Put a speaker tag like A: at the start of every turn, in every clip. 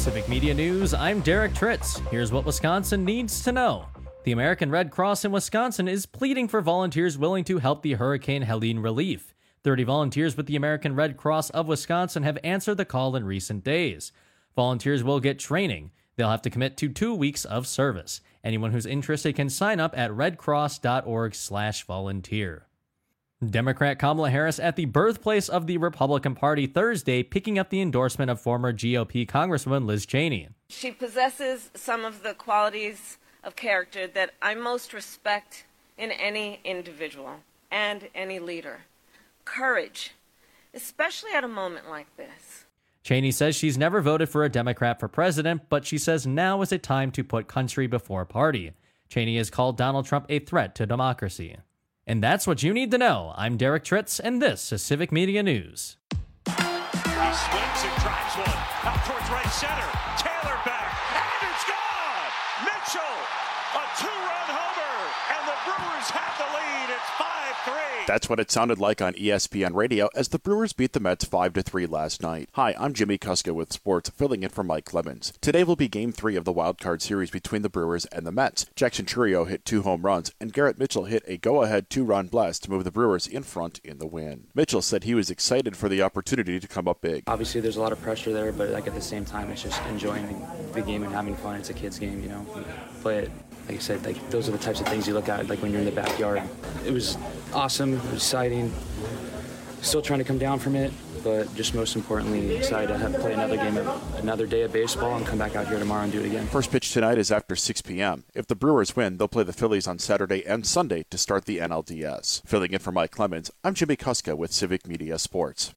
A: Civic Media News, I'm Derek Tritz. Here's what Wisconsin needs to know. The American Red Cross in Wisconsin is pleading for volunteers willing to help the Hurricane Helene relief. 30 volunteers with the American Red Cross of Wisconsin have answered the call in recent days. Volunteers will get training. They'll have to commit to 2 weeks of service. Anyone who's interested can sign up at redcross.org/volunteer. Democrat Kamala Harris at the birthplace of the Republican Party Thursday, picking up the endorsement of former GOP Congresswoman Liz Cheney.
B: She possesses some of the qualities of character that I most respect in any individual and any leader. Courage, especially at a moment like this.
A: Cheney says she's never voted for a Democrat for president, but she says now is a time to put country before party. Cheney has called Donald Trump a threat to democracy. And that's what you need to know. I'm Derek Tritz, and this is Civic Media News.
C: He swings and drives one out towards right center. Taylor back, and it's gone! Mitchell, a two-run homer, and the Brewers have the lead. It's 5-3.
D: That's what it sounded like on ESPN Radio as the Brewers beat the Mets 5-3 last night. Hi, I'm Jimmy Kuska with sports, filling in for Mike Clemens. Today will be Game 3 of the Wild Card Series between the Brewers and the Mets. Jackson Chourio hit 2 home runs, and Garrett Mitchell hit a go-ahead 2-run blast to move the Brewers in front in the win. Mitchell said he was excited for the opportunity to come up big.
E: Obviously, there's a lot of pressure there, but at the same time, it's just enjoying the game and having fun. It's a kid's game, we play it. Like I said, those are the types of things you look at, when you're in the backyard. It was awesome, it was exciting. Still trying to come down from it, but just most importantly, excited to play another game, another day of baseball, and come back out here tomorrow and do it again.
D: First pitch tonight is after 6 p.m. If the Brewers win, they'll play the Phillies on Saturday and Sunday to start the NLDS. Filling in for Mike Clemens, I'm Jimmy Kuska with Civic Media Sports.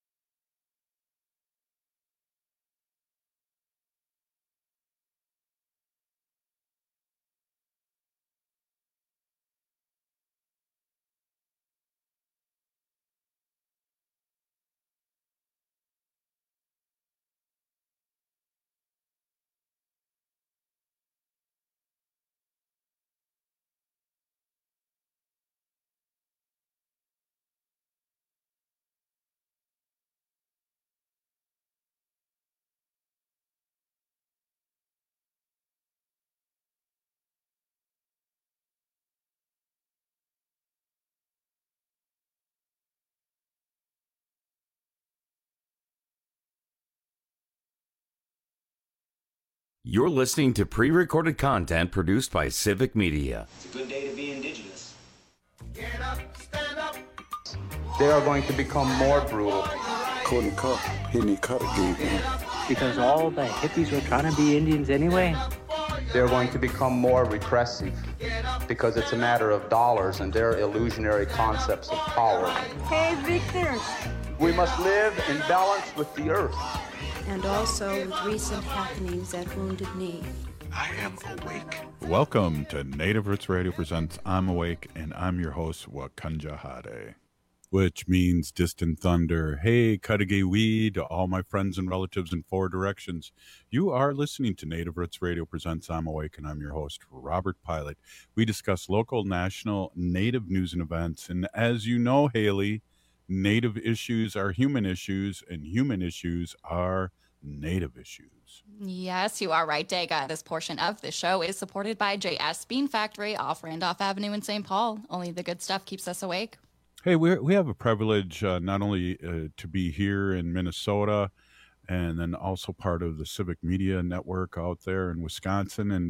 F: You're listening to pre-recorded content produced by Civic Media.
G: It's a good day to be indigenous.
H: Get up, stand up.
I: They are going to become more brutal.
J: Couldn't cut. He didn't cut again.
K: Because all the hippies were trying to be Indians anyway.
I: They're going to become more repressive because it's a matter of dollars and their illusionary concepts of power.
L: Hey, Victor.
I: We must live in balance with the earth.
M: And also with recent happenings at Wounded Knee.
J: I am awake.
N: Welcome to Native Roots Radio presents I'm Awake, and I'm your host, Wakanja Hade, which means distant thunder. Hey, Cudagy to all my friends and relatives in 4 directions. You are listening to Native Roots Radio presents I'm Awake, and I'm your host, Robert Pilot. We discuss local, national, Native news and events, and as you know, Haley, Native issues are human issues, and human issues are Native issues.
O: Yes, you are right, Daga. This portion of the show is supported by JS Bean Factory off Randolph Avenue in St. Paul. Only the good stuff keeps us awake.
N: Hey, we have a privilege not only to be here in Minnesota and then also part of the Civic Media Network out there in Wisconsin, and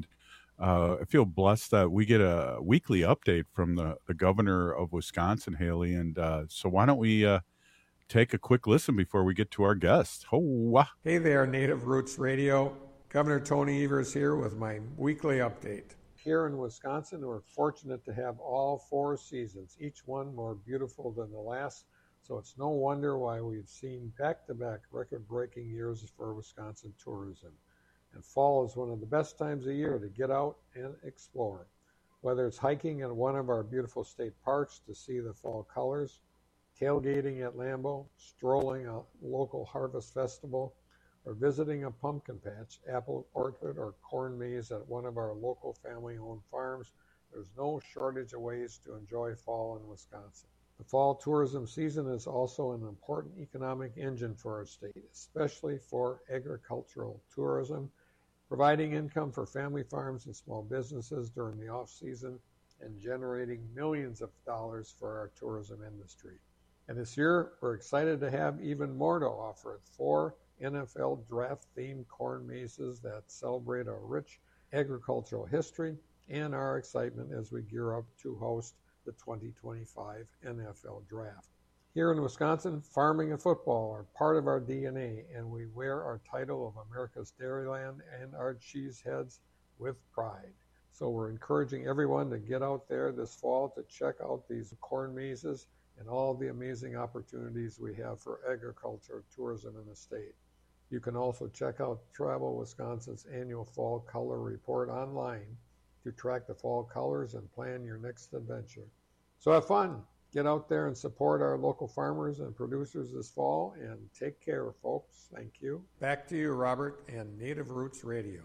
N: I feel blessed that we get a weekly update from the governor of Wisconsin, Haley. And so why don't we take a quick listen before we get to our guest.
P: Hey there, Native Roots Radio. Governor Tony Evers here with my weekly update. Here in Wisconsin, we're fortunate to have all 4 seasons, each one more beautiful than the last. So it's no wonder why we've seen back-to-back record-breaking years for Wisconsin tourism. And fall is one of the best times of year to get out and explore. Whether it's hiking in one of our beautiful state parks to see the fall colors, tailgating at Lambeau, strolling a local harvest festival, or visiting a pumpkin patch, apple orchard, or corn maze at one of our local family-owned farms, there's no shortage of ways to enjoy fall in Wisconsin. The fall tourism season is also an important economic engine for our state, especially for agricultural tourism, providing income for family farms and small businesses during the off-season and generating millions of dollars for our tourism industry. And this year, we're excited to have even more to offer. 4 NFL draft-themed corn mazes that celebrate our rich agricultural history and our excitement as we gear up to host the 2025 NFL Draft. Here in Wisconsin, farming and football are part of our DNA, and we wear our title of America's Dairyland and our cheeseheads with pride. So we're encouraging everyone to get out there this fall to check out these corn mazes and all the amazing opportunities we have for agriculture tourism in the state. You can also check out Travel Wisconsin's annual Fall Color Report online to track the fall colors and plan your next adventure. So have fun. Get out there and support our local farmers and producers this fall, and take care, folks. Thank you. Back to you, Robert, and Native Roots Radio.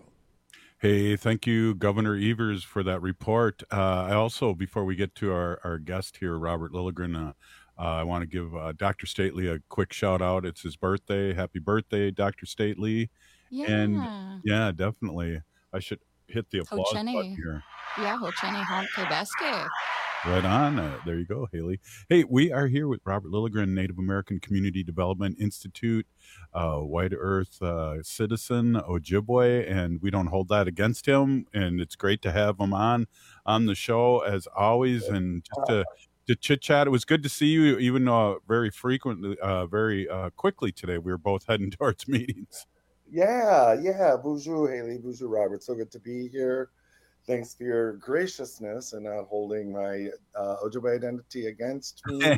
N: Hey, thank you, Governor Evers, for that report. I also, before we get to our guest here, Robert Lilligren, I want to give Dr. Stately a quick shout out. It's his birthday. Happy birthday, Dr. Stately.
O: Yeah.
N: And yeah, definitely. I should hit the applause button here.
O: Yeah, Hocheni Honkebeske.
N: Right on. There you go, Haley. Hey, we are here with Robert Lilligren, Native American Community Development Institute, White Earth citizen, Ojibwe, and we don't hold that against him. And it's great to have him on the show as always, and just to chit chat. It was good to see you, even very frequently, very quickly today. We were both heading towards meetings.
G: Yeah. Bonjour, Haley. Bonjour, Robert. So good to be here. Thanks for your graciousness and not holding my Ojibwe identity against me.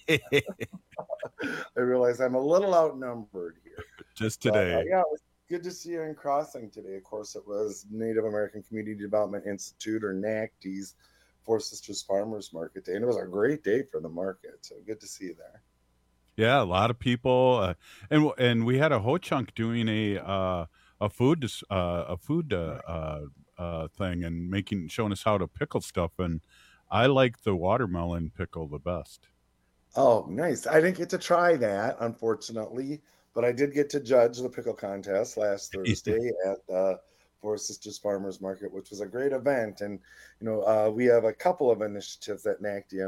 G: I realize I'm a little outnumbered here.
N: Just today.
G: But, yeah, it was good to see you in Crossing today. Of course, it was Native American Community Development Institute, or NACD's, Four Sisters Farmers Market Day. And it was a great day for the market. So good to see you there.
N: Yeah, a lot of people. And we had a Ho-Chunk doing a food thing and showing us how to pickle stuff, and I like the watermelon pickle the best.
G: Oh, nice. I didn't get to try that, unfortunately, but I did get to judge the pickle contest last Thursday at the Four Sisters Farmers Market, which was a great event. And we have a couple of initiatives at NACD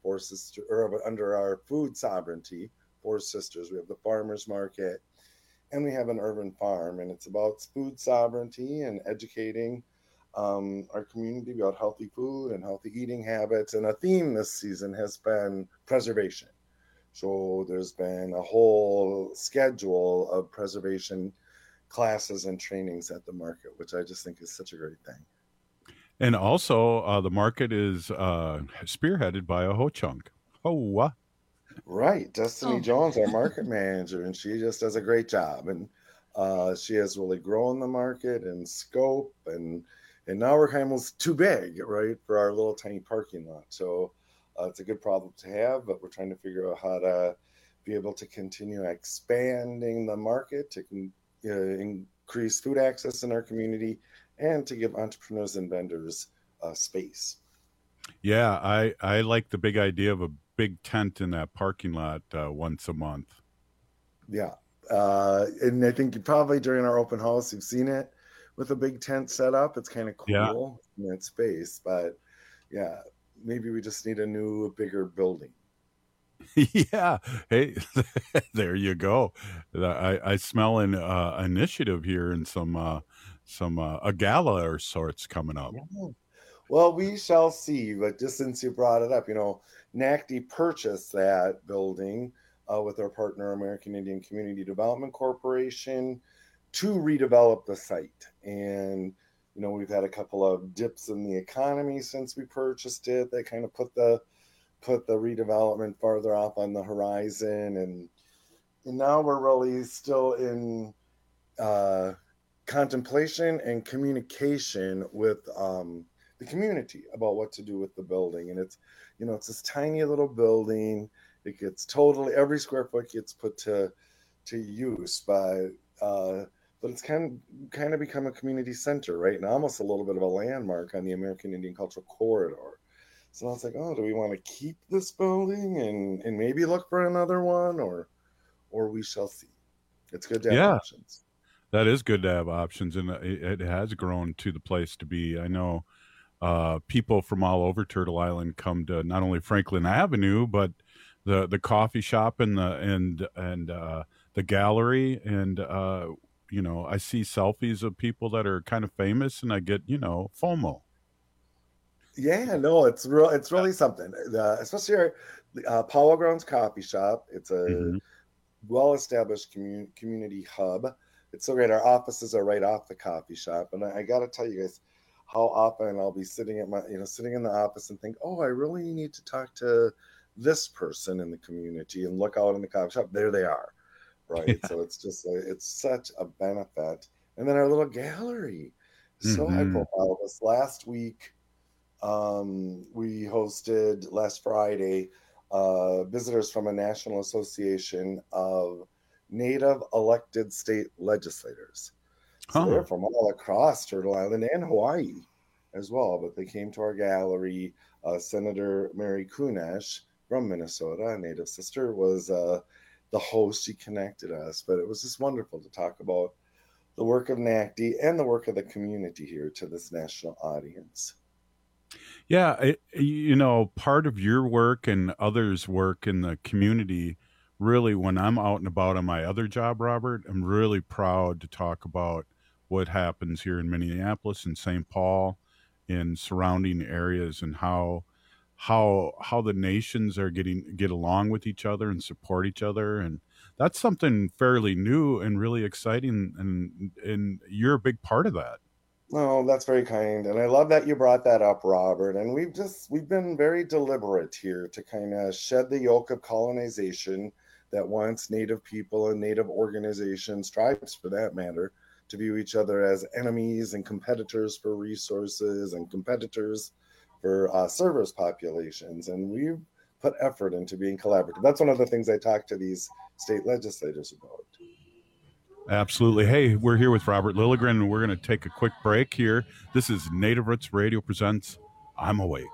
G: under our food sovereignty, Four Sisters. We have the farmers market, and we have an urban farm, and it's about food sovereignty and educating our community about healthy food and healthy eating habits. And a theme this season has been preservation. So there's been a whole schedule of preservation classes and trainings at the market, which I just think is such a great thing.
N: And also the market is spearheaded by a Ho-Chunk.
G: Right. Destiny Jones, our market manager, and she just does a great job. And she has really grown the market and scope, and now we're kind of too big, right, for our little tiny parking lot. So it's a good problem to have, but we're trying to figure out how to be able to continue expanding the market, to increase food access in our community, and to give entrepreneurs and vendors space.
N: Yeah, I like the big idea of a big tent in that parking lot once a month.
G: Yeah. And I think probably during our open house, you've seen it with a big tent set up. It's kind of cool in that space, but yeah, maybe we just need a new, bigger building.
N: Yeah. Hey, there you go. I smell an initiative here and some a gala or sorts coming up.
G: Yeah. Well, we shall see. But just since you brought it up, NACD purchased that building with our partner, American Indian Community Development Corporation, to redevelop the site. And, we've had a couple of dips in the economy since we purchased it. They kind of put the redevelopment farther off on the horizon. And now we're really still in contemplation and communication with the community about what to do with the building. And it's, it's this tiny little building. It gets every square foot gets put to use, but it's kind of become a community center, right? And almost a little bit of a landmark on the American Indian Cultural Corridor. So I was like, oh, do we want to keep this building and maybe look for another one, or we shall see. It's good to have options.
N: That is good to have options, and it has grown to the place to be. I know people from all over Turtle Island come to not only Franklin Avenue, but the coffee shop and the gallery, and I see selfies of people that are kind of famous, and I get FOMO.
G: Yeah, no, it's really something. Especially our Powell Grounds Coffee Shop. It's a well-established community hub. It's so great. Our offices are right off the coffee shop, and I got to tell you guys how often I'll be sitting in the office and think, oh, I really need to talk to this person in the community, and look out in the coffee shop. There they are, right? Yeah. So it's just it's such a benefit. And then our little gallery, so high profile. This last week, we hosted last Friday visitors from a national association of Native elected state legislators. So they're from all across Turtle Island and Hawaii as well, but they came to our gallery. Senator Mary Kunesh from Minnesota, a Native sister, was the host. She connected us, but it was just wonderful to talk about the work of NACD and the work of the community here to this national audience.
N: Yeah, part of your work and others' work in the community, really, when I'm out and about on my other job, Robert, I'm really proud to talk about what happens here in Minneapolis and St. Paul in surrounding areas, and how the nations are get along with each other and support each other. And that's something fairly new and really exciting, and you're a big part of that.
G: Oh, that's very kind. And I love that you brought that up, Robert. And we've been very deliberate here to kind of shed the yoke of colonization that wants Native people and Native organizations, tribes for that matter, to view each other as enemies and competitors for resources and competitors for service populations. And we've put effort into being collaborative. That's one of the things I talk to these state legislators about.
N: Absolutely. Hey, we're here with Robert Lilligren, and we're going to take a quick break here. This is Native Roots Radio presents I'm Awake.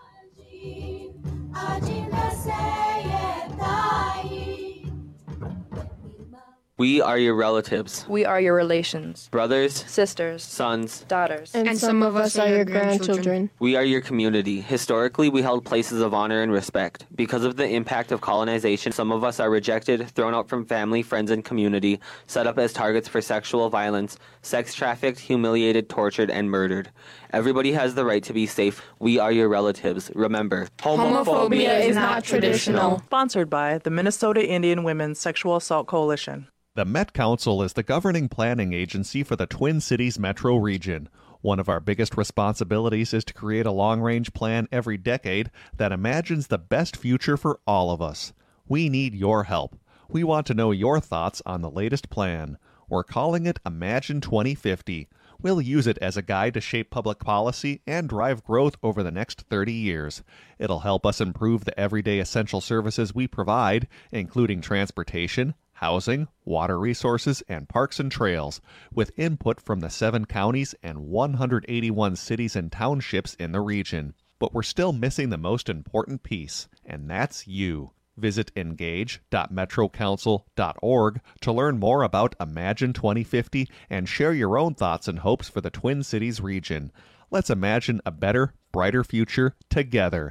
L: We are your relatives.
Q: We are your relations.
L: Brothers,
Q: sisters,
L: sons,
Q: daughters.
R: And some of us are your grandchildren.
L: We are your community. Historically, we held places of honor and respect. Because of the impact of colonization, some of us are rejected, thrown out from family, friends, and community, set up as targets for sexual violence, sex trafficked, humiliated, tortured, and murdered. Everybody has the right to be safe. We are your relatives. Remember,
R: homophobia is not traditional.
S: Sponsored by the Minnesota Indian Women's Sexual Assault Coalition.
T: The Met Council is the governing planning agency for the Twin Cities metro region. One of our biggest responsibilities is to create a long-range plan every decade that imagines the best future for all of us. We need your help. We want to know your thoughts on the latest plan. We're calling it Imagine 2050. We'll use it as a guide to shape public policy and drive growth over the next 30 years. It'll help us improve the everyday essential services we provide, including transportation, housing, water resources, and parks and trails, with input from the 7 counties and 181 cities and townships in the region. But we're still missing the most important piece, and that's you. Visit engage.metrocouncil.org to learn more about Imagine 2050 and share your own thoughts and hopes for the Twin Cities region. Let's imagine a better, brighter future together.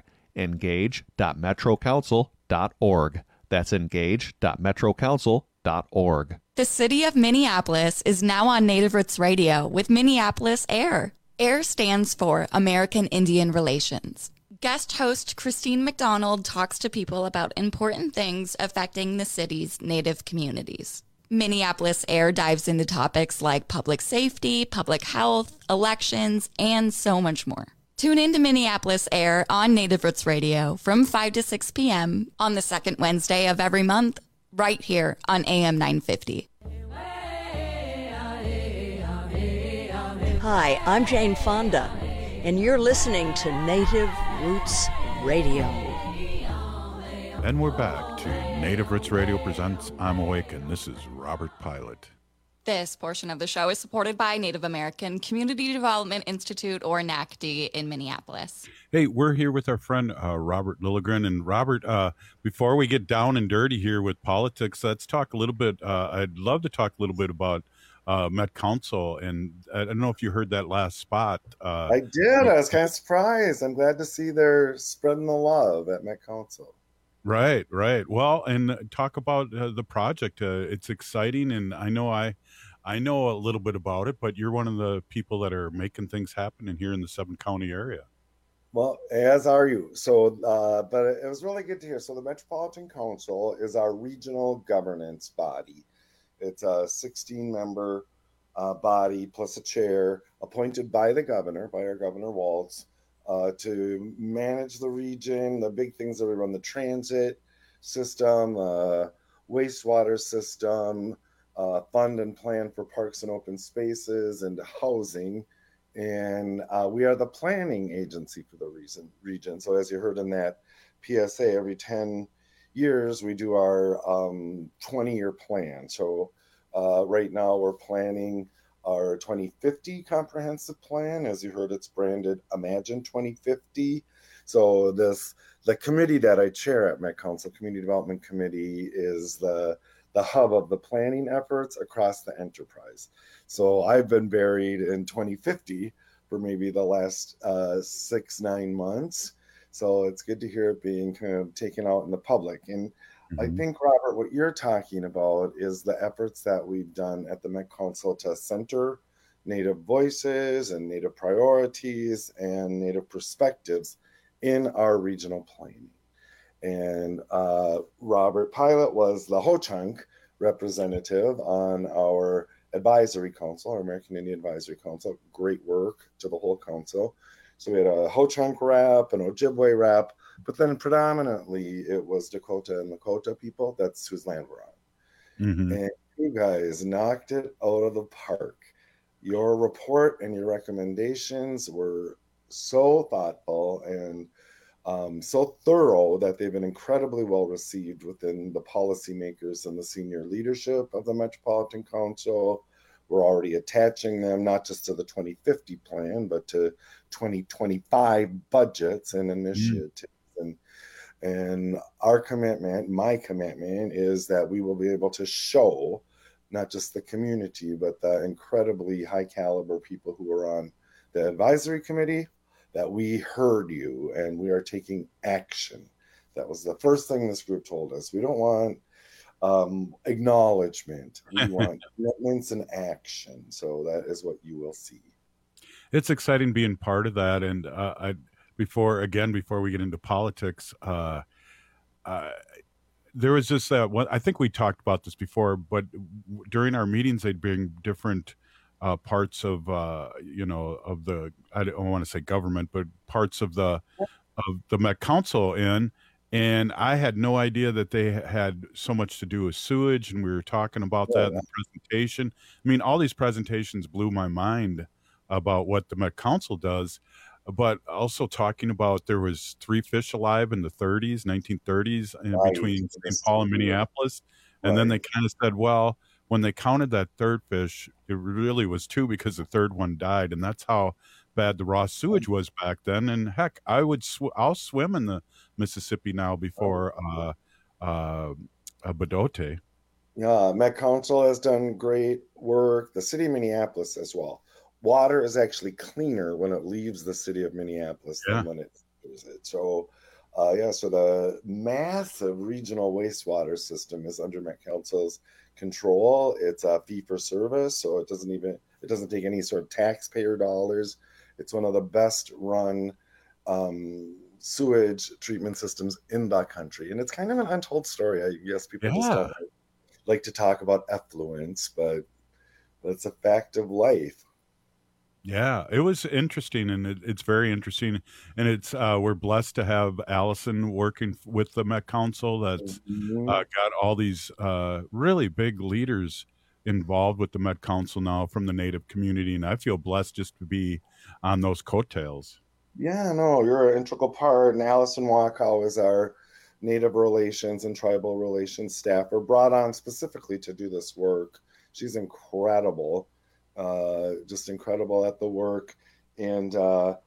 T: engage.metrocouncil.org. That's engage.metrocouncil.org.
O: The city of Minneapolis is now on Native Roots Radio with Minneapolis AIR. AIR stands for American Indian Relations. Guest host Christine McDonald talks to people about important things affecting the city's Native communities. Minneapolis AIR dives into topics like public safety, public health, elections, and so much more. Tune in to Minneapolis AIR on Native Roots Radio from 5 to 6 p.m. on the second Wednesday of every month, right here on AM 950.
U: Hi, I'm Jane Fonda, and you're listening to Native Roots Radio.
N: And we're back to Native Roots Radio presents I'm Awake, and this is Robert Pilot.
O: This portion of the show is supported by Native American Community Development Institute, or NACD, in Minneapolis.
N: Hey, we're here with our friend Robert Lilligren. And Robert, before we get down and dirty here with politics, let's talk a little bit. I'd love to talk a little bit about Met Council. And I don't know if you heard that last spot.
G: I did. I was kind of surprised. I'm glad to see they're spreading the love at Met Council.
N: Right. Well, and talk about the project. It's exciting, and I know a little bit about it, but you're one of the people that are making things happen in here in the 7-county area.
G: Well, as are you. So, but it was really good to hear. So the Metropolitan Council is our regional governance body. It's a 16-member body plus a chair appointed by the governor, by our Governor Walz, to manage the region. The big things that we run: the transit system, wastewater system, fund and plan for parks and open spaces and housing. And we are the planning agency for the region. So as you heard in that PSA, every 10 years we do our 20-year plan. So right now we're planning our 2050 comprehensive plan. As you heard, it's branded Imagine 2050. So the committee that I chair at Met Council, Community Development Committee, is the hub of the planning efforts across the enterprise. So I've been buried in 2050 for maybe the last 6-9 months. So it's good to hear it being kind of taken out in the public. And I think, Robert, what you're talking about is the efforts that we've done at the Met Council to center Native voices and Native priorities and Native perspectives in our regional planning. And Robert Pilot was the Ho-Chunk representative on our advisory council, our American Indian Advisory Council. Great work to the whole council. So we had a Ho-Chunk rep, an Ojibwe rep, but then predominantly it was Dakota and Lakota people. That's whose land we're on. And you guys knocked it out of the park. Your report and your recommendations were so thoughtful and so thorough that they've been incredibly well received within the policymakers and the senior leadership of the Metropolitan Council. We're already attaching them not just to the 2050 plan, but to 2025 budgets and initiatives. And our commitment, my commitment, is that we will be able to show not just the community, but the incredibly high caliber people who are on the advisory committee, that we heard you and we are taking action. That was the first thing this group told us. We don't want acknowledgement. We want commitments and action. So that is what you will see.
N: It's exciting being part of that. And before we get into politics, there was just I think we talked about this before, but during our meetings, they'd bring different parts of the, I don't want to say government, but parts of the Met Council in. And I had no idea that they had so much to do with sewage, and we were talking about that in the presentation. I mean, all these presentations blew my mind about what the Met Council does, but also talking about there was 3 fish alive in the 1930s, between St. Paul and Minneapolis. And then they kind of said, well, when they counted that third fish, it really was 2 because the third one died. And that's how bad the raw sewage was back then. And heck, I'll swim in the Mississippi now before Bodote.
G: Yeah, Met Council has done great work. The city of Minneapolis as well. Water is actually cleaner when it leaves the city of Minneapolis than when it enters it. So, so the massive regional wastewater system is under Met Council's control. It's a fee for service, so it doesn't take any sort of taxpayer dollars. It's one of the best run sewage treatment systems in the country, and it's kind of an untold story. I guess people just don't like to talk about effluence, but it's a fact of life.
N: Yeah, it was interesting, and it's very interesting, and it's we're blessed to have Allison working with the Met Council that's got all these really big leaders involved with the Met Council now from the Native community, and I feel blessed just to be on those coattails.
G: Yeah, no, you're an integral part, and Allison Wakow is our Native Relations and Tribal Relations staffer, brought on specifically to do this work. She's incredible, just incredible at the work, but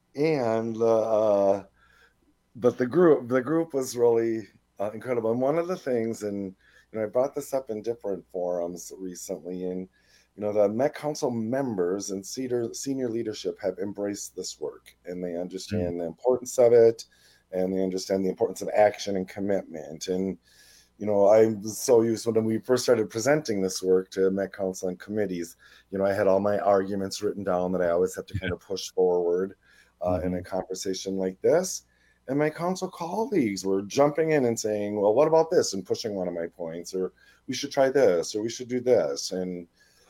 G: the group was really incredible. And one of the things, and I brought this up in different forums recently, and the Met Council members and senior leadership have embraced this work, and they understand the importance of it, and they understand the importance of action and commitment. And I was so used when we first started presenting this work to Met Council and committees. I had all my arguments written down that I always have to kind of push forward in a conversation like this. And my council colleagues were jumping in and saying, well, what about this? And pushing one of my points, or we should try this, or we should do this. And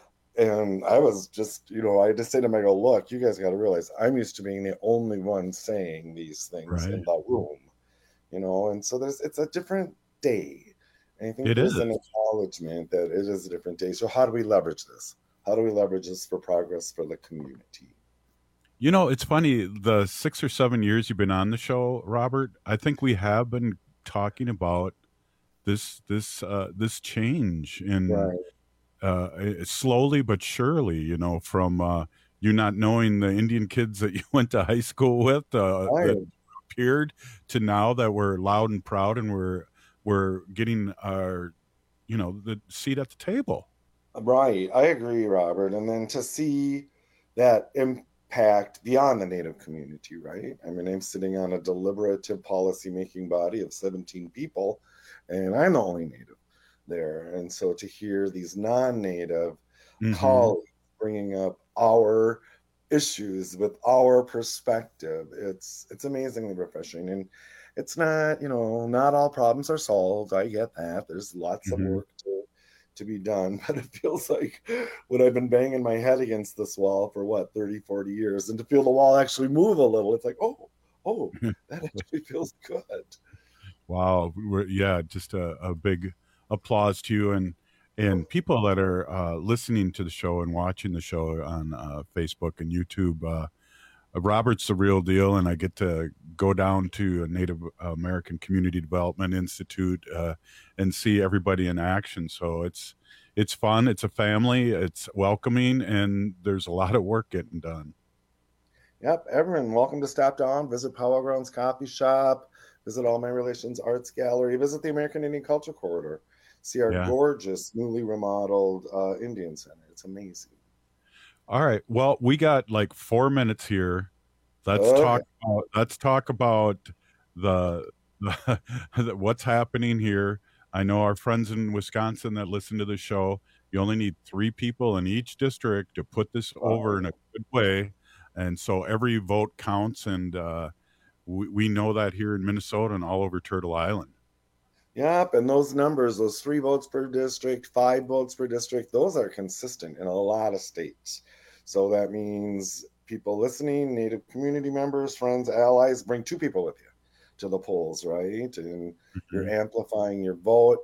G: I was just, I just say to them, I go, look, you guys got to realize I'm used to being the only one saying these things in the room, and so it's a different day. And I think there's an acknowledgement that it is a different day. So how do we leverage this? How do we leverage this for progress for the community?
N: It's funny, the 6 or 7 years you've been on the show, Robert, I think we have been talking about this change in slowly but surely, from you not knowing the Indian kids that you went to high school with that appeared to now that we're loud and proud and we're getting our, the seat at the table.
G: Right. I agree, Robert. And then to see that impact beyond the Native community, right? I mean, I'm sitting on a deliberative policy-making body of 17 people, and I'm the only Native there. And so to hear these non-Native colleagues bringing up our issues with our perspective, it's amazingly refreshing. And it's not, not all problems are solved. I get that. There's lots of work to be done, but it feels like when I've been banging my head against this wall for 30, 40 years, and to feel the wall actually move a little, it's like, oh, that actually feels good.
N: Wow. Just a big applause to you and people that are listening to the show and watching the show on Facebook and YouTube. Robert's the real deal, and I get to go down to a Native American Community Development Institute and see everybody in action. So it's fun. It's a family. It's welcoming, and there's a lot of work getting done.
G: Yep, everyone, welcome to stop down, visit Powwow Grounds Coffee Shop, visit All My Relations Arts Gallery, visit the American Indian Culture Corridor, see our gorgeous, newly remodeled Indian Center. It's amazing.
N: All right. Well, we got like 4 minutes here. Let's talk about the what's happening here. I know our friends in Wisconsin that listen to the show. You only need 3 people in each district to put this over in a good way, and so every vote counts. And we know that here in Minnesota and all over Turtle Island.
G: Yep, and those numbers, those 3 votes per district, 5 votes per district, those are consistent in a lot of states. So that means people listening, Native community members, friends, allies, bring 2 people with you to the polls, right? And you're amplifying your vote.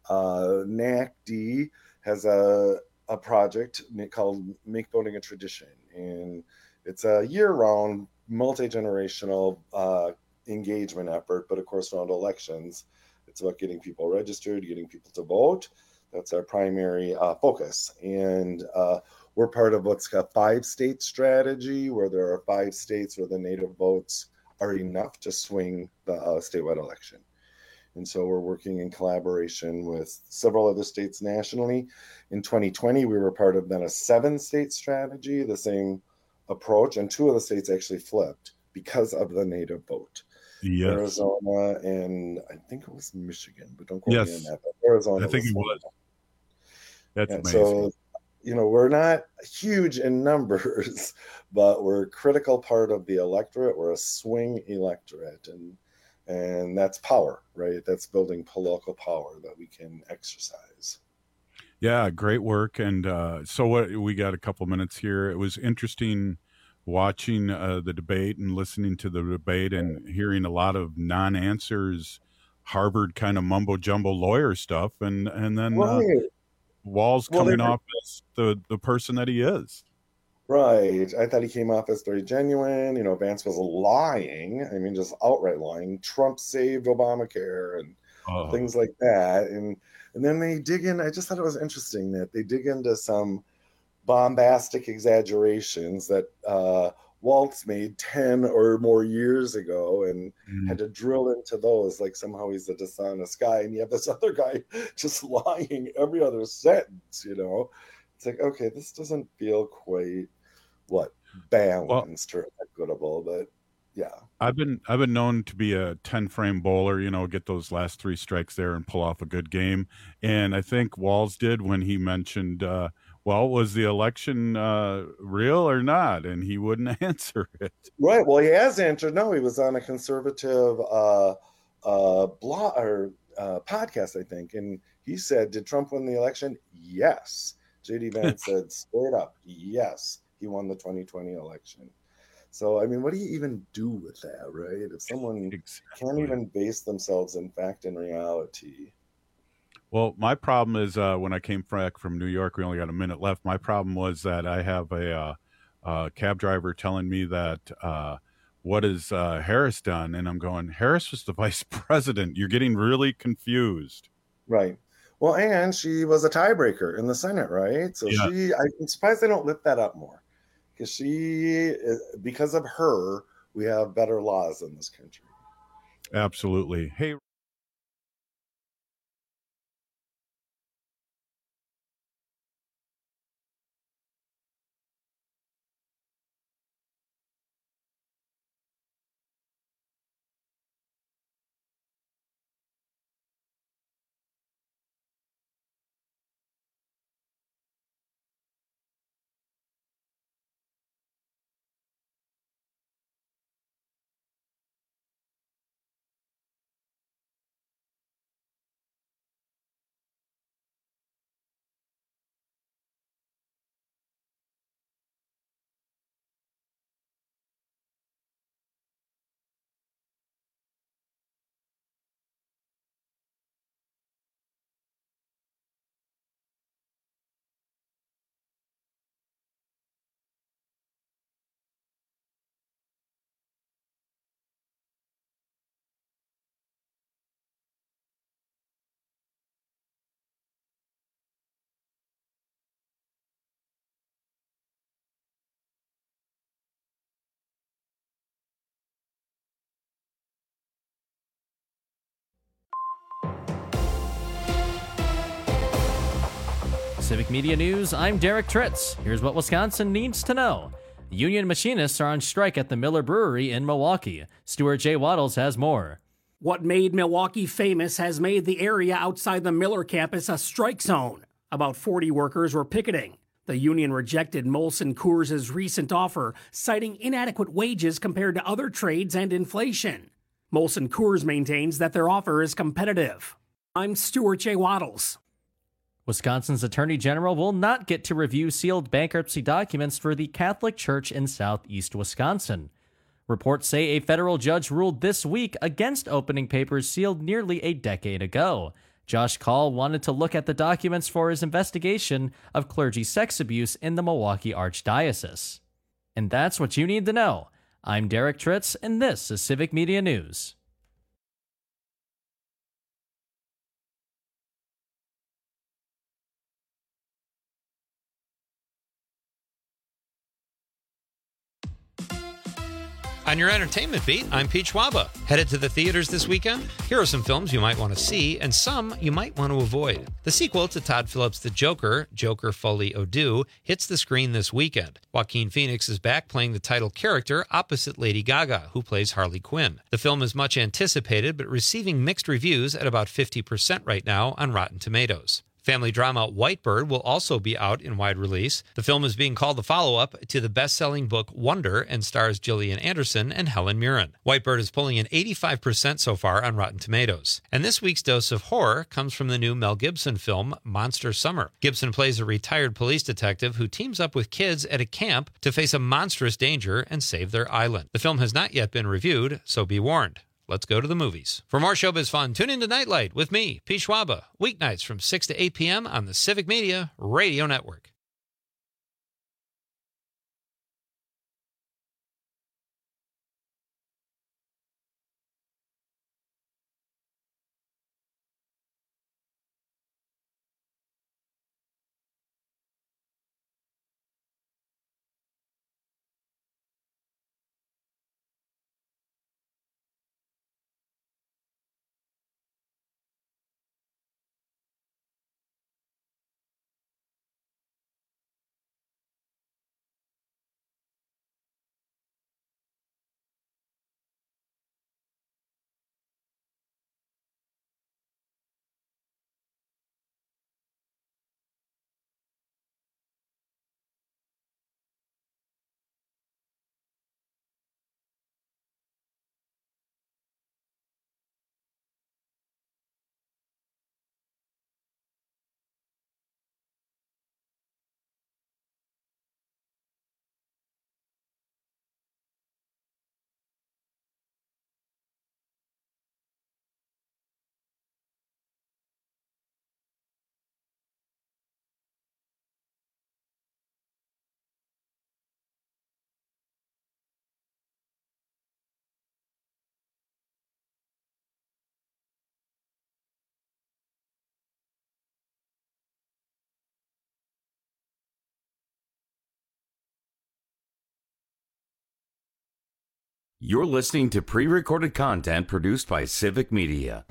G: NACD has a project called Make Voting a Tradition. And it's a year-round, multi-generational engagement effort, but of course around elections. It's about getting people registered, getting people to vote. That's our primary focus. And we're part of what's a 5-state strategy, where there are 5 states where the Native votes are enough to swing the statewide election. And so we're working in collaboration with several other states nationally. In 2020, we were part of then a 7-state strategy, the same approach, and 2 of the states actually flipped because of the Native vote.
N: Yes.
G: Arizona and I think it was Michigan, but don't quote me on that. But Arizona,
N: I think it was. That's amazing.
G: So, we're not huge in numbers, but we're a critical part of the electorate. We're a swing electorate, and that's power, right? That's building political power that we can exercise.
N: Yeah, great work. And so we got a couple minutes here. It was interesting watching the debate and listening to the debate and hearing a lot of non-answers, Harvard kind of mumbo jumbo lawyer stuff, and then Walz coming off as the person that he is.
G: Right. I thought he came off as very genuine. Vance was lying. I mean, just outright lying. Trump saved Obamacare and things like that. And then they dig in. I just thought it was interesting that they dig into some bombastic exaggerations that Waltz made 10 or more years ago and had to drill into those, like somehow he's a dishonest guy, and you have this other guy just lying every other sentence, you know. It's like, okay, this doesn't feel quite balanced or equitable, but yeah.
N: I've been known to be a 10-frame bowler, you know, get those last 3 strikes there and pull off a good game. And I think Walls did when he mentioned well, was the election real or not? And he wouldn't answer it.
G: Right. Well, he has answered. No, he was on a conservative blog or podcast, I think. And he said, did Trump win the election? Yes. J.D. Vance said straight up, yes, he won the 2020 election. So, I mean, what do you even do with that, right? If someone can't even base themselves in fact and reality.
N: Well, my problem is when I came back from New York, we only got a minute left. My problem was that I have a cab driver telling me that what has Harris done? And I'm going, Harris was the vice president. You're getting really confused.
G: Right. Well, and she was a tiebreaker in the Senate, right? So yeah. I'm surprised they don't lift that up more. Because of her, we have better laws in this country.
N: Absolutely. Hey,
A: Civic Media News, I'm Derek Tritz. Here's what Wisconsin needs to know. Union machinists are on strike at the Miller Brewery in Milwaukee. Stuart J. Waddles has more.
Q: What made Milwaukee famous has made the area outside the Miller campus a strike zone. About 40 workers were picketing. The union rejected Molson Coors' recent offer, citing inadequate wages compared to other trades and inflation. Molson Coors maintains that their offer is competitive. I'm Stuart J. Waddles.
A: Wisconsin's Attorney General will not get to review sealed bankruptcy documents for the Catholic Church in southeast Wisconsin. Reports say a federal judge ruled this week against opening papers sealed nearly a decade ago. Josh Call wanted to look at the documents for his investigation of clergy sex abuse in the Milwaukee Archdiocese. And that's what you need to know. I'm Derek Tritz, and this is Civic Media News.
V: On your entertainment beat, I'm Pete Schwaba. Headed to the theaters this weekend? Here are some films you might want to see and some you might want to avoid. The sequel to Todd Phillips' The Joker, Joker Folie à Deux, hits the screen this weekend. Joaquin Phoenix is back playing the title character opposite Lady Gaga, who plays Harley Quinn. The film is much anticipated but receiving mixed reviews at about 50% right now on Rotten Tomatoes. Family drama Whitebird will also be out in wide release. The film is being called the follow-up to the best-selling book Wonder and stars Gillian Anderson and Helen Mirren. Whitebird is pulling in 85% so far on Rotten Tomatoes. And this week's dose of horror comes from the new Mel Gibson film Monster Summer. Gibson plays a retired police detective who teams up with kids at a camp to face a monstrous danger and save their island. The film has not yet been reviewed, so be warned. Let's go to the movies. For more showbiz fun, tune into Nightlight with me, Pete Schwaba, weeknights from 6 to 8 p.m. on the Civic Media Radio Network.
F: You're listening to pre-recorded content produced by Civic Media.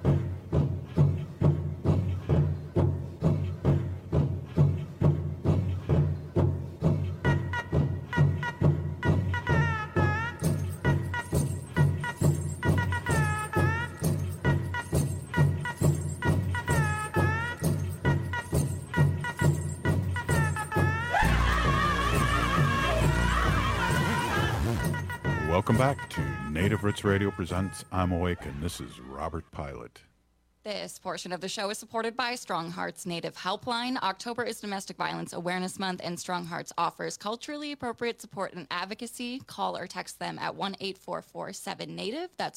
N: Welcome back to Native Roots Radio presents I'm Awake, and this is Robert Pilot.
O: This portion of the show is supported by Strong Hearts Native Helpline. October is Domestic Violence Awareness Month, and Strong Hearts offers culturally appropriate support and advocacy. Call or text them at 1-844-7-NATIVE. That's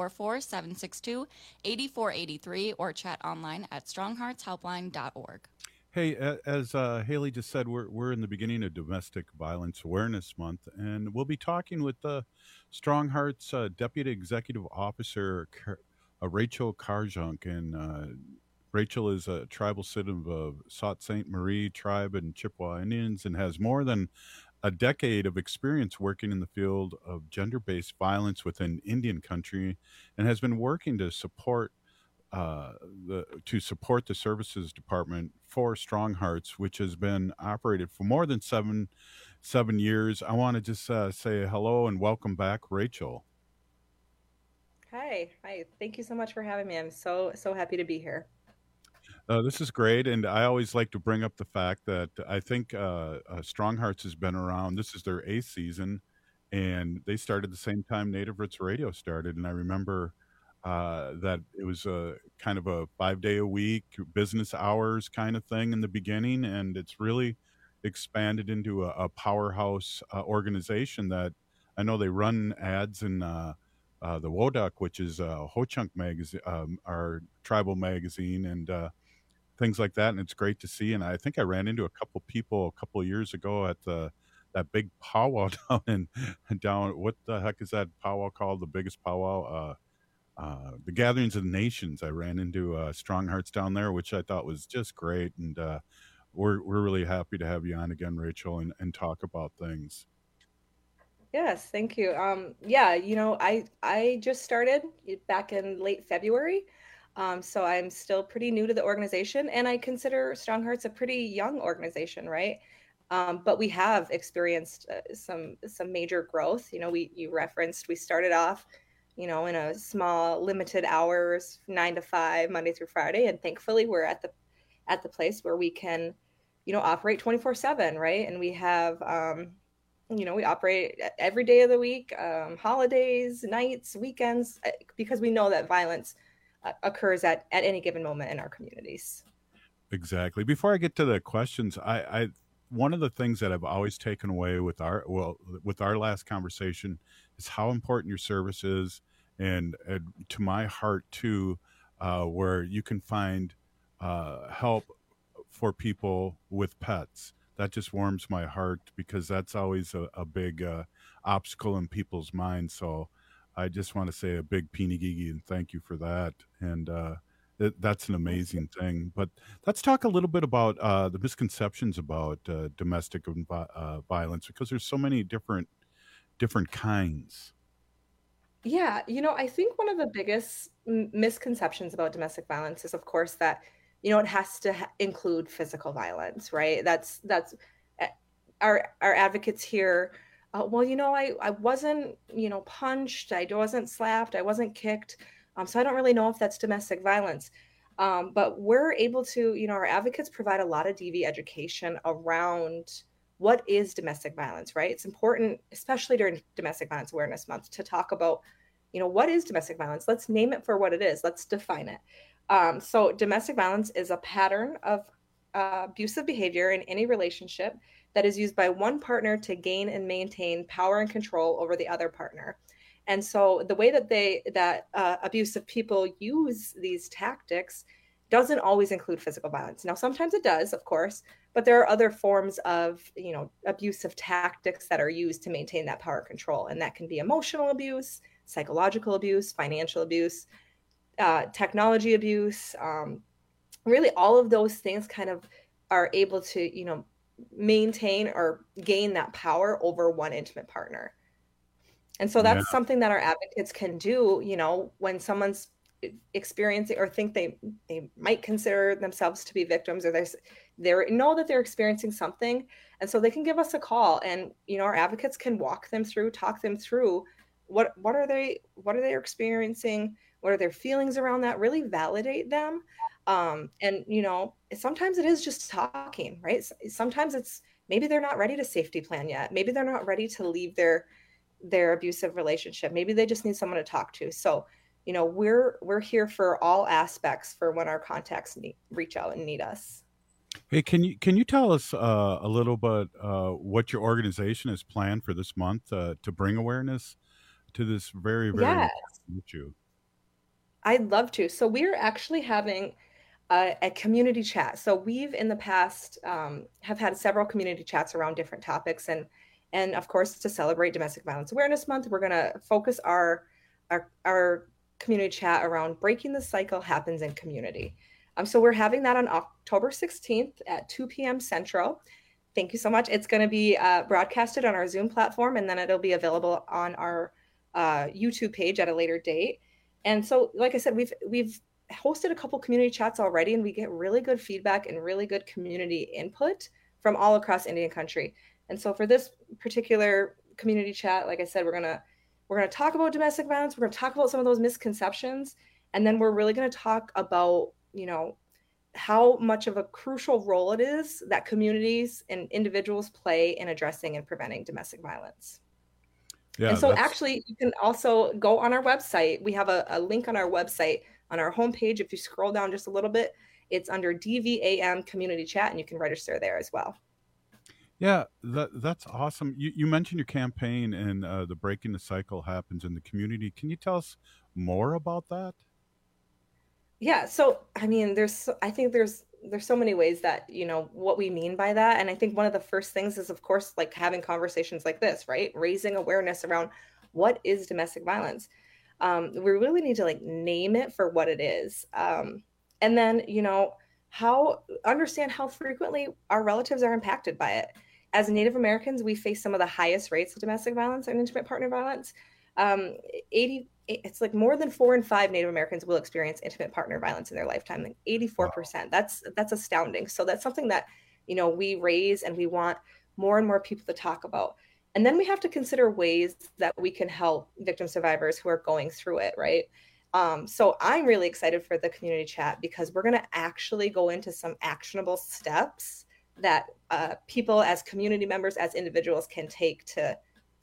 O: 1-844-762-8483, or chat online at strongheartshelpline.org.
N: Hey, as Haley just said, we're in the beginning of Domestic Violence Awareness Month, and we'll be talking with Strong Hearts Deputy Executive Officer Rachel Karjunk. And Rachel is a tribal citizen of Sault Ste. Marie tribe and Chippewa Indians, and has more than a decade of experience working in the field of gender-based violence within Indian country, and has been working to support the services department for Strong Hearts, which has been operated for more than seven years. I want to just say hello and welcome back, Rachel.
B: Hi. Thank you so much for having me. I'm so happy to be here.
N: This is great, and I always like to bring up the fact that I think Strong Hearts has been around. This is their 8th season, and they started the same time Native Roots Radio started, and I remember that it was a kind of a 5-day-a-week business hours kind of thing in the beginning, and it's really expanded into a powerhouse organization that I know they run ads in the Wodak, which is Ho-Chunk magazine, our tribal magazine, and things like that. And it's great to see. And I think I ran into a couple people a couple of years ago at that big powwow down. What the heck is that powwow called? The biggest powwow? The Gatherings of the Nations. I ran into Strong Hearts down there, which I thought was just great, and we're really happy to have you on again, Rachel, and talk about things.
B: Yes, thank you. I just started back in late February, so I'm still pretty new to the organization, and I consider Strong Hearts a pretty young organization, right? But we have experienced some major growth. You referenced we started off in a small, limited hours, 9 to 5, Monday through Friday. And thankfully we're at the place where we can, operate 24/7, right? And we have, we operate every day of the week, holidays, nights, weekends, because we know that violence occurs at any given moment in our communities.
N: Exactly. Before I get to the questions, I one of the things that I've always taken away with our last conversation is how important your service is, and to my heart too, where you can find help for people with pets. That just warms my heart, because that's always a big obstacle in people's minds. So I just want to say a big Pinigigi and thank you for that. And that's an amazing thing. But let's talk a little bit about the misconceptions about domestic violence, because there's so many different kinds.
B: Yeah, I think one of the biggest misconceptions about domestic violence is, of course, that it has to include physical violence, right? That's our advocates here. I wasn't punched, I wasn't slapped, I wasn't kicked, so I don't really know if that's domestic violence. But we're able to, our advocates provide a lot of DV education around what is domestic violence, right? It's important, especially during Domestic Violence Awareness Month, to talk about, what is domestic violence? Let's name it for what it is. Let's define it. So domestic violence is a pattern of abusive behavior in any relationship that is used by one partner to gain and maintain power and control over the other partner. And so the way that abusive people use these tactics doesn't always include physical violence. Now, sometimes it does, of course, but there are other forms of, abusive tactics that are used to maintain that power control. And that can be emotional abuse, psychological abuse, financial abuse, technology abuse. Really, all of those things kind of are able to, maintain or gain that power over one intimate partner. And so that's something that our advocates can do, when someone's experiencing or think they might consider themselves to be victims, or they know that they're experiencing something. And so they can give us a call, and, our advocates can talk them through what are they experiencing, what are their feelings around that, really validate them. And, sometimes it is just talking, right? Sometimes it's maybe they're not ready to safety plan yet. Maybe they're not ready to leave their abusive relationship. Maybe they just need someone to talk to. So, we're here for all aspects for when our contacts reach out and need us.
N: Hey, can you tell us a little bit what your organization has planned for this month to bring awareness to this very, very important issue?
B: I'd love to. So we're actually having a community chat. So we've in the past have had several community chats around different topics, and of course, to celebrate Domestic Violence Awareness Month, we're going to focus our community chat around breaking the cycle happens in community. So we're having that on October 16th at 2 p.m. Central. Thank you so much. It's going to be broadcasted on our Zoom platform, and then it'll be available on our YouTube page at a later date. And so, like I said, we've hosted a couple community chats already, and we get really good feedback and really good community input from all across Indian country. And so for this particular community chat, like I said, we're gonna talk about domestic violence. We're gonna talk about some of those misconceptions, and then we're really gonna talk about, how much of a crucial role it is that communities and individuals play in addressing and preventing domestic violence. Yeah, and so actually, you can also go on our website. We have a link on our website, on our homepage. If you scroll down just a little bit, it's under DVAM Community Chat, and you can register there as well.
N: Yeah, that's awesome. You mentioned your campaign, and the Breaking the Cycle happens in the community. Can you tell us more about that?
B: Yeah, so I mean, there's so many ways that, what we mean by that. And I think one of the first things is, of course, like having conversations like this, right? Raising awareness around what is domestic violence. We really need to name it for what it is. And then, understand how frequently our relatives are impacted by it. As Native Americans, we face some of the highest rates of domestic violence and intimate partner violence. It's like more than 4 in 5 Native Americans will experience intimate partner violence in their lifetime. Like 84%. Wow. That's astounding. So that's something that, we raise, and we want more and more people to talk about. And then we have to consider ways that we can help victim survivors who are going through it, right? So I'm really excited for the community chat, because we're going to actually go into some actionable steps that people as community members, as individuals, can take to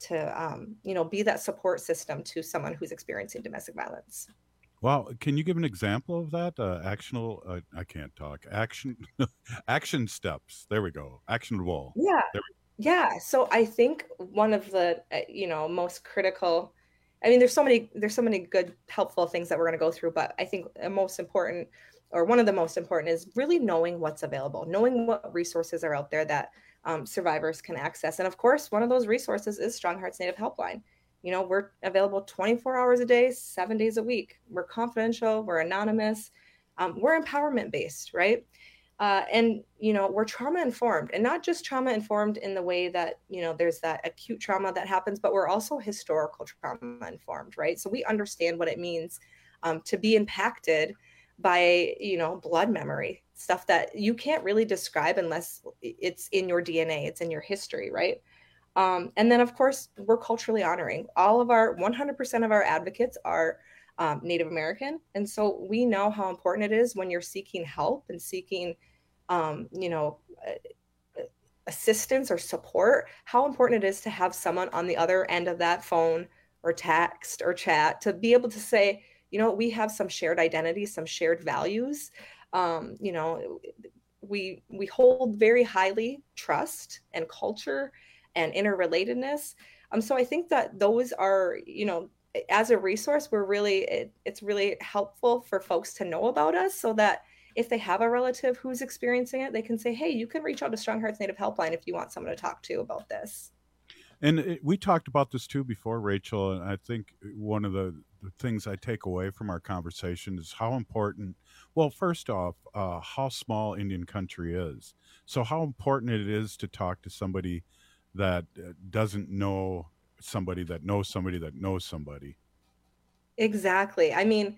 B: be that support system to someone who's experiencing domestic violence.
N: Wow. Can you give an example of that? I can't talk. Action steps. There we go. Actionable.
B: Yeah. Yeah. So I think one of the, most critical, there's so many good, helpful things that we're going to go through, but I think one of the most important is really knowing what's available, knowing what resources are out there that survivors can access. And of course, one of those resources is Strong Hearts Native Helpline. We're available 24 hours a day, 7 days a week. We're confidential, we're anonymous, we're empowerment based, right? And, we're trauma informed, and not just trauma informed in the way that, there's that acute trauma that happens, but we're also historical trauma informed, right? So we understand what it means to be impacted by, blood memory, stuff that you can't really describe unless it's in your DNA, it's in your history, right? And then, of course, we're culturally honoring. 100% of our advocates are Native American. And so we know how important it is when you're seeking help and seeking, assistance or support, how important it is to have someone on the other end of that phone or text or chat to be able to say, we have some shared identities, some shared values. We hold very highly trust and culture and interrelatedness. So I think that those are, as a resource, it's really helpful for folks to know about us, so that if they have a relative who's experiencing it, they can say, hey, you can reach out to Strong Hearts Native Helpline if you want someone to talk to about this.
N: And we talked about this too before, Rachel, and I think one of the things I take away from our conversation is how important, well, first off, how small Indian country is. So how important it is to talk to somebody that doesn't know somebody that knows somebody that knows somebody.
B: Exactly. I mean,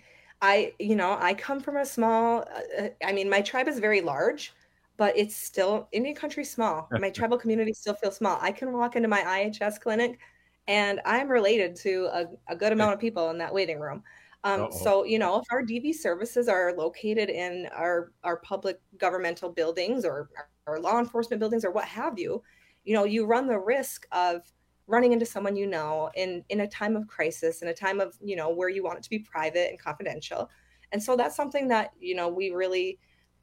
B: I come from a small, my tribe is very large, but it's still, Indian country small. My tribal community still feels small. I can walk into my IHS clinic and I'm related to a good amount of people in that waiting room. So, if our DV services are located in our public governmental buildings or our law enforcement buildings or what have you, you run the risk of running into someone in a time of crisis, in a time of, where you want it to be private and confidential. And so that's something that, we really,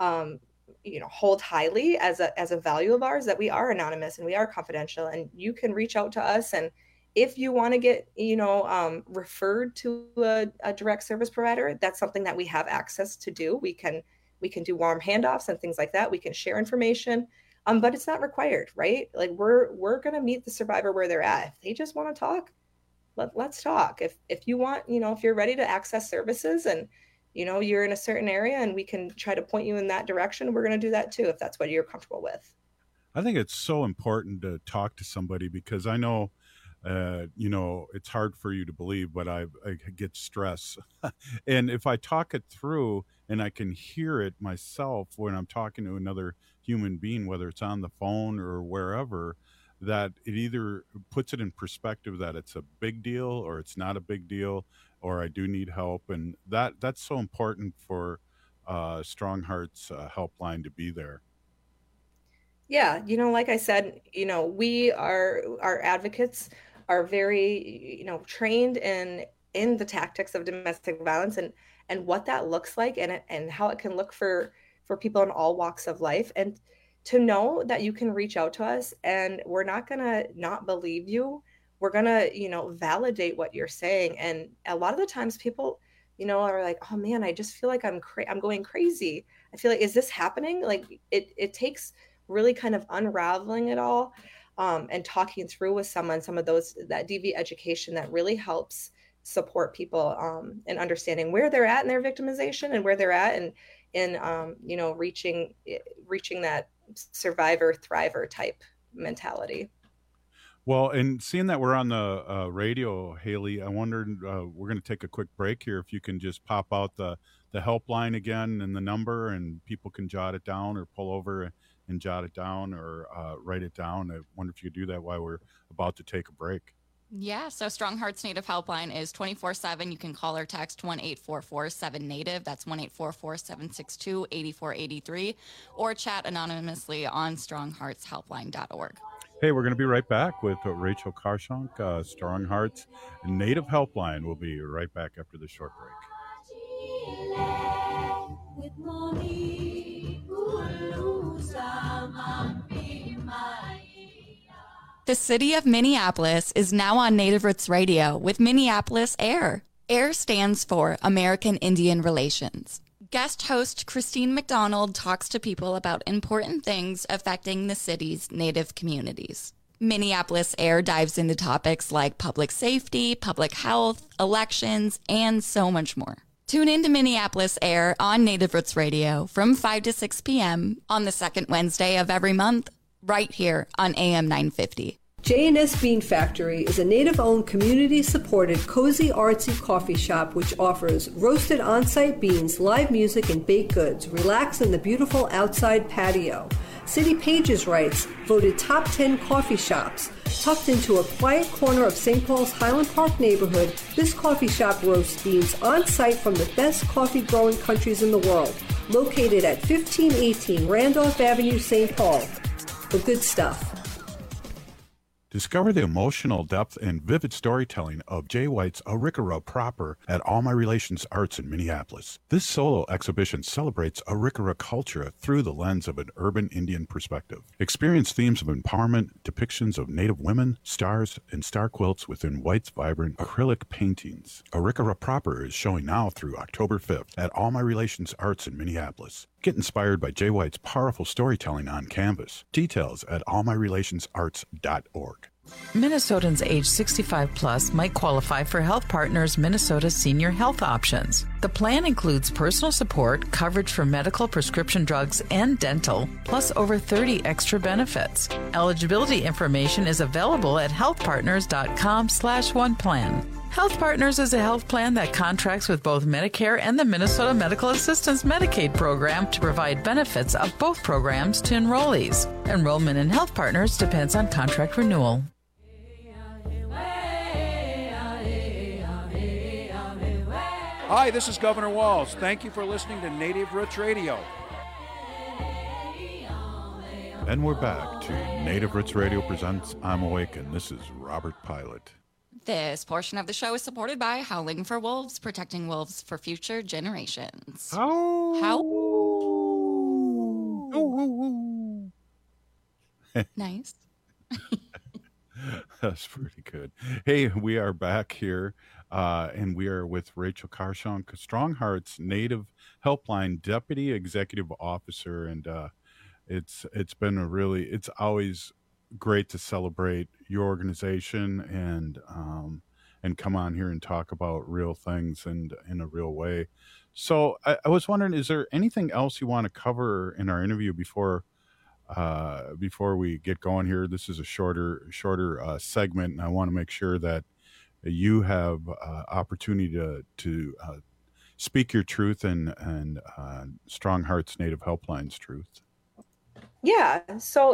B: hold highly as a value of ours, that we are anonymous and we are confidential, and you can reach out to us. And if you want to get, referred to a direct service provider, that's something that we have access to do. We can do warm handoffs and things like that. We can share information, but it's not required, right? Like we're going to meet the survivor where they're at. If they just want to talk, let's talk. If you want, if you're ready to access services and, you're in a certain area and we can try to point you in that direction, we're going to do that too, if that's what you're comfortable with.
N: I think it's so important to talk to somebody, because I know, it's hard for you to believe, but I get stress. And if I talk it through and I can hear it myself when I'm talking to another human being, whether it's on the phone or wherever, that it either puts it in perspective that it's a big deal or it's not a big deal, or I do need help. And that's so important for Strong Hearts helpline to be there.
B: Yeah. Like I said, our advocates are very, trained in the tactics of domestic violence and what that looks like and how it can look for people in all walks of life. And to know that you can reach out to us and we're not going to not believe you. We're going to, validate what you're saying. And a lot of the times people, are like, oh man, I just feel like I'm going crazy. I feel like, is this happening? Like it takes really kind of unraveling it all. And talking through with someone, some of that DV education that really helps support people in understanding where they're at in their victimization and where they're at in reaching that survivor thriver type mentality.
N: Well, and seeing that we're on the radio, Haley, I wondered, we're going to take a quick break here. If you can just pop out the helpline again and the number, and people can jot it down or pull over and jot it down or write it down. I wonder if you could do that while we're about to take a break.
O: Yeah, so Strong Hearts Native Helpline is 24/7. You can call or text 1-844-7-NATIVE. That's 1-844-762-8483. Or chat anonymously on strongheartshelpline.org.
N: Hey, we're going to be right back with Rachel Karshonk, Strong Hearts Native Helpline. We'll be right back after the short break.
O: The city of Minneapolis is now on Native Roots Radio with Minneapolis AIR. AIR stands for American Indian Relations. Guest host Christine McDonald talks to people about important things affecting the city's Native communities. Minneapolis AIR dives into topics like public safety, public health, elections, and so much more. Tune in to Minneapolis AIR on Native Roots Radio from 5 to 6 p.m. on the second Wednesday of every month, right here on AM 950.
C: J&S Bean Factory is a Native-owned, community-supported, cozy, artsy coffee shop which offers roasted on-site beans, live music, and baked goods. Relax in the beautiful outside patio. City Pages writes, voted top 10 coffee shops. Tucked into a quiet corner of St. Paul's Highland Park neighborhood, this coffee shop roasts beans on-site from the best coffee-growing countries in the world. Located at 1518 Randolph Avenue, St. Paul. The good stuff.
N: Discover the emotional depth and vivid storytelling of Jay White's Arikara Proper at All My Relations Arts in Minneapolis. This solo exhibition celebrates Arikara culture through the lens of an urban Indian perspective. Experience themes of empowerment, depictions of Native women, stars, and star quilts within White's vibrant acrylic paintings. Arikara Proper is showing now through October 5th at All My Relations Arts in Minneapolis. Get inspired by Jay White's powerful storytelling on canvas. Details at allmyrelationsarts.org.
D: Minnesotans age 65 plus might qualify for Health Partners Minnesota Senior Health Options. The plan includes personal support, coverage for medical, prescription drugs, and dental, plus over 30 extra benefits. Eligibility information is available at healthpartners.com/oneplan. Health Partners is a health plan that contracts with both Medicare and the Minnesota Medical Assistance Medicaid program to provide benefits of both programs to enrollees. Enrollment in Health Partners depends on contract renewal.
E: Hi, this is Governor Walz. Thank you for listening to Native Roots Radio.
N: And we're back to Native Roots Radio presents I'm Awake, and this is Robert Pilot.
O: This portion of the show is supported by Howling for Wolves, protecting wolves for future generations. Nice.
N: That's pretty good. Hey, we are back here, and we are with Rachel Karshon, Strong Hearts Native Helpline Deputy Executive Officer, and it's always great to celebrate your organization and come on here and talk about real things and in a real way. So I was wondering, is there anything else you want to cover in our interview before we get going here? This is a shorter segment, and I want to make sure that you have opportunity to speak your truth and Strong Hearts Native Helpline's truth.
B: Yeah. So,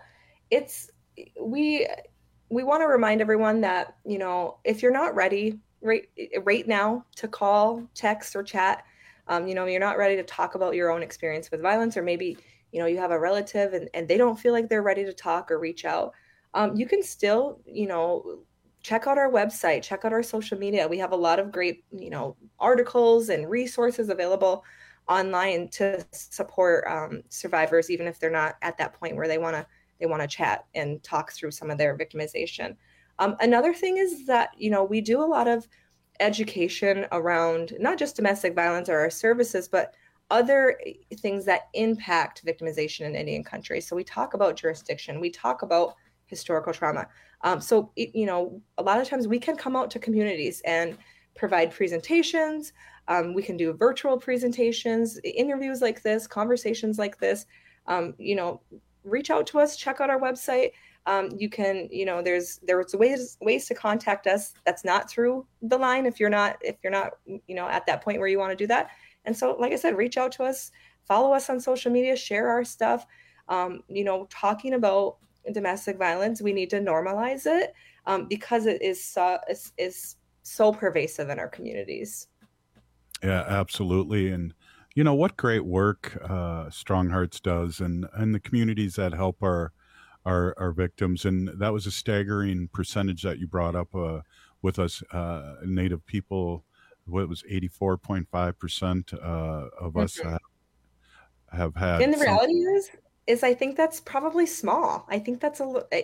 B: we want to remind everyone that, if you're not ready right now to call, text, or chat, you're not ready to talk about your own experience with violence, or maybe, you have a relative and they don't feel like they're ready to talk or reach out. You can still, check out our website, check out our social media. We have a lot of great, articles and resources available online to support survivors, even if they're not at that point where they want to chat and talk through some of their victimization. Another thing is that, we do a lot of education around not just domestic violence or our services, but other things that impact victimization in Indian country. So we talk about jurisdiction, we talk about historical trauma. So a lot of times we can come out to communities and provide presentations. We can do virtual presentations, interviews like this, conversations like this. Reach out to us, check out our website. You can, there's ways to contact us that's not through the line if you're not, at that point where you want to do that. And so, like I said, reach out to us, follow us on social media, share our stuff. Talking about domestic violence, we need to normalize it because it is so pervasive in our communities.
N: Yeah, absolutely. And what great work Strong Hearts does and the communities that help our victims. And that was a staggering percentage that you brought up with us, Native people. What was 84.5% of us have had.
B: And the reality is I think that's probably small. I think that's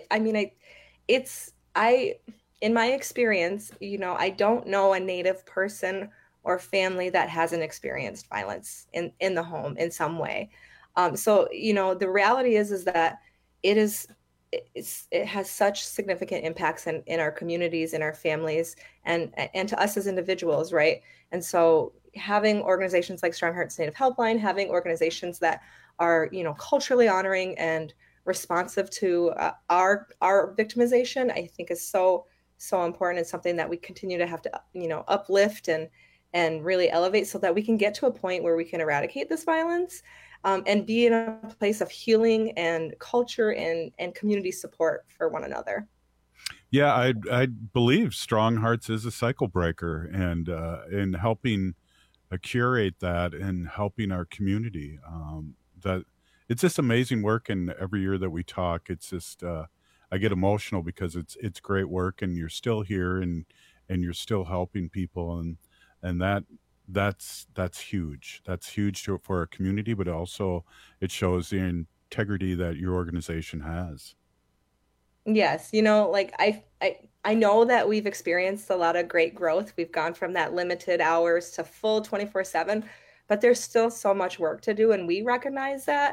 B: in my experience, I don't know a Native person or family that hasn't experienced violence in the home in some way. So, the reality is that it has such significant impacts in our communities, in our families, and to us as individuals, right? And so having organizations like Strong Hearts Native Helpline, having organizations that are, culturally honoring and responsive to our victimization, I think is so important. It's something that we continue to have to, uplift and really elevate so that we can get to a point where we can eradicate this violence and be in a place of healing and culture and community support for one another.
N: Yeah, I believe Strong Hearts is a cycle breaker, and in helping curate that and helping our community. That it's just amazing work, and every year that we talk, it's just I get emotional because it's great work, and you're still here and you're still helping people, and that's huge. That's huge for our community, but also it shows the integrity that your organization has.
B: Yes. I know that we've experienced a lot of great growth. We've gone from that limited hours to full 24/7, but there's still so much work to do. And we recognize that.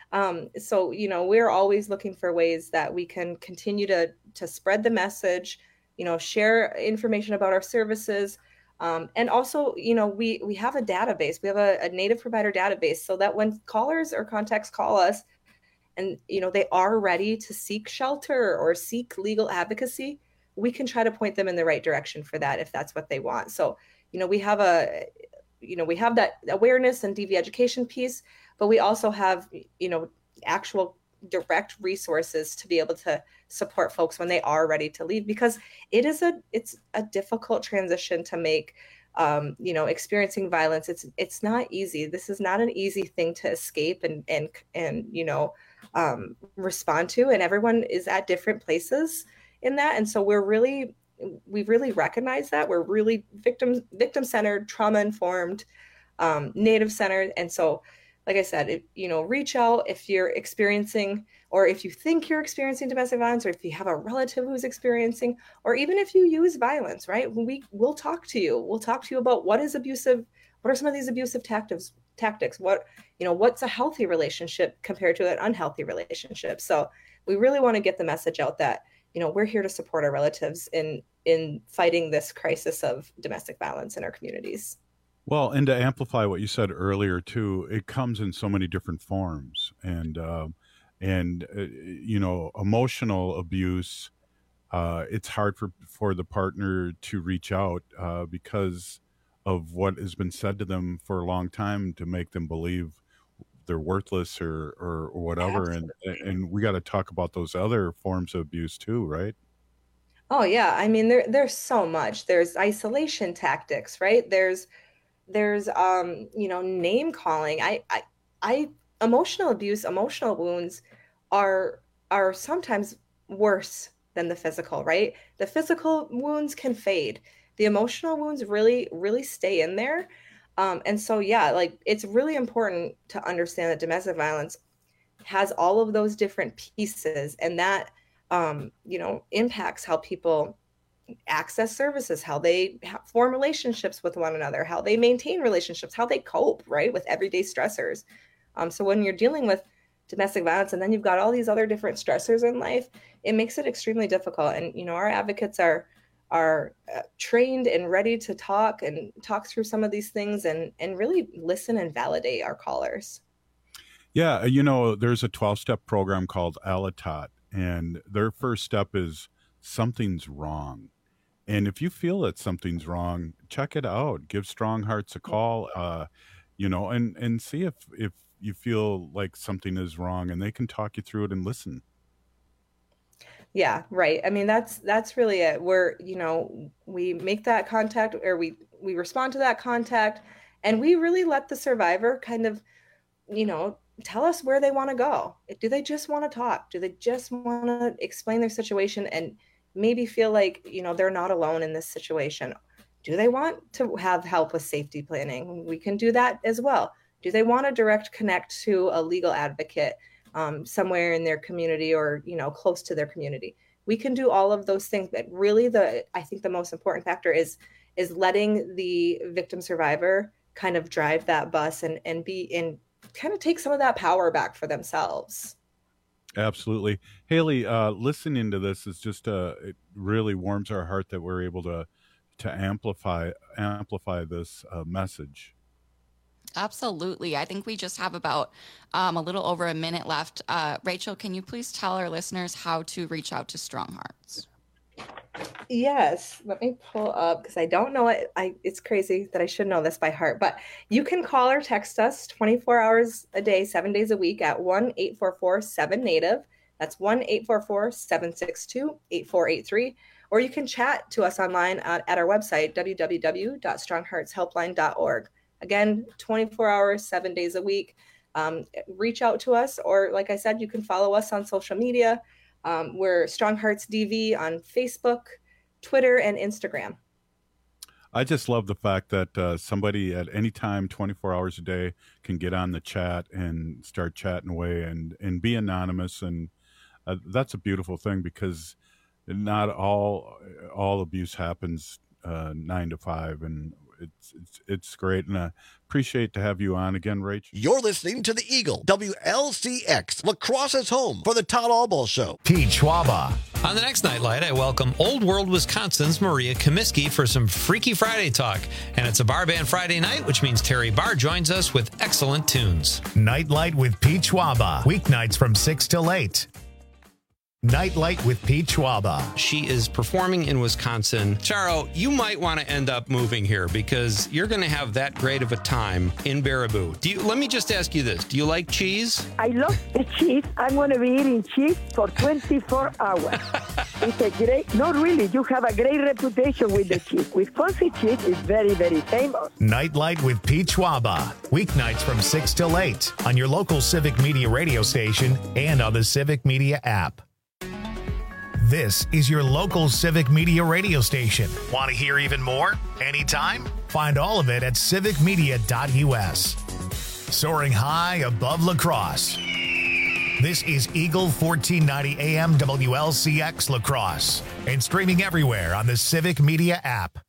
B: So, we're always looking for ways that we can continue to spread the message, share information about our services. And also, we have a database. We have a Native provider database, so that when callers or contacts call us and, they are ready to seek shelter or seek legal advocacy, we can try to point them in the right direction for that if that's what they want. So, we have that awareness and DV education piece, but we also have, actual direct resources to be able to support folks when they are ready to leave, because it's a difficult transition to make. Experiencing violence, it's not easy. This is not an easy thing to escape and respond to, and everyone is at different places in that. And so we really recognize that we're really victim-centered, trauma-informed, Native-centered. And so, like I said, reach out if you're experiencing, or if you think you're experiencing domestic violence, or if you have a relative who's experiencing, or even if you use violence, right? We'll talk to you. We'll talk to you about what are some of these abusive tactics? What's a healthy relationship compared to an unhealthy relationship? So we really want to get the message out that, we're here to support our relatives in fighting this crisis of domestic violence in our communities.
N: Well, and to amplify what you said earlier too, it comes in so many different forms, and emotional abuse. It's hard for the partner to reach out because of what has been said to them for a long time to make them believe they're worthless or whatever. Absolutely. And we got to talk about those other forms of abuse too, right?
B: Oh yeah, I mean there's so much. There's isolation tactics, right? There's name calling. I emotional abuse, emotional wounds are sometimes worse than the physical, right? The physical wounds can fade. The emotional wounds really, really stay in there. And so, yeah, like it's really important to understand that domestic violence has all of those different pieces, and that, impacts how people access services, how they form relationships with one another, how they maintain relationships, how they cope, right, with everyday stressors. So when you're dealing with domestic violence and then you've got all these other different stressors in life, it makes it extremely difficult. And, our advocates are trained and ready to talk through some of these things and really listen and validate our callers.
N: Yeah. There's a 12-step program called Alatot, and their first step is something's wrong. And if you feel that something's wrong, check it out. Give Strong Hearts a call, and see if you feel like something is wrong, and they can talk you through it and listen.
B: Yeah, right. I mean, that's really it. We're, we make that contact, or we respond to that contact, and we really let the survivor kind of, tell us where they want to go. Do they just want to talk? Do they just want to explain their situation and maybe feel like, they're not alone in this situation? Do they want to have help with safety planning? We can do that as well. Do they want a direct connect to a legal advocate somewhere in their community or, close to their community? We can do all of those things. But really, I think the most important factor is letting the victim survivor kind of drive that bus and kind of take some of that power back for themselves.
N: Absolutely. Haley, listening to this is just it really warms our heart that we're able to amplify this message.
O: Absolutely. I think we just have about a little over a minute left. Rachel, can you please tell our listeners how to reach out to Strong Hearts?
B: Yes. Let me pull up, because I don't know it. It's crazy that I should know this by heart, but you can call or text us 24 hours a day, 7 days a week at 1-844-7-NATIVE. That's 1-844-762-8483. Or you can chat to us online at our website, www.strongheartshelpline.org. Again, 24 hours, 7 days a week. Reach out to us, or like I said, you can follow us on social media. We're Strong Hearts DV on Facebook, Twitter, and Instagram.
N: I just love the fact that somebody at any time, 24 hours a day, can get on the chat and start chatting away and be anonymous. And that's a beautiful thing, because not all abuse happens 9 to 5, and it's great, and I appreciate to have you on again, Rach.
H: You're listening to the Eagle, WLCX, Lacrosse's home for the Todd Albaugh Show.
K: Pete Schwaba.
V: On the next Nightlight, I welcome Old World, Wisconsin's Maria Comiskey for some Freaky Friday talk. And it's a bar band Friday night, which means Terry Barr joins us with excellent tunes.
K: Nightlight with Pete Schwaba. Weeknights from 6 till 8. Nightlight with Pete Schwaba.
V: She is performing in Wisconsin. Charo, you might want to end up moving here because you're going to have that great of a time in Baraboo. Let me just ask you this. Do you like cheese?
W: I love the cheese. I'm going to be eating cheese for 24 hours. It's a great, not really, you have a great reputation with the cheese. Wisconsin cheese is very, very famous.
K: Nightlight with Pete Schwaba. Weeknights from 6 till 8 on your local Civic Media radio station and on the Civic Media app. This is your local Civic Media radio station. Want to hear even more? Anytime? Find all of it at civicmedia.us. Soaring high above La Crosse. This is Eagle 1490 AM WLCX La Crosse and streaming everywhere on the Civic Media app.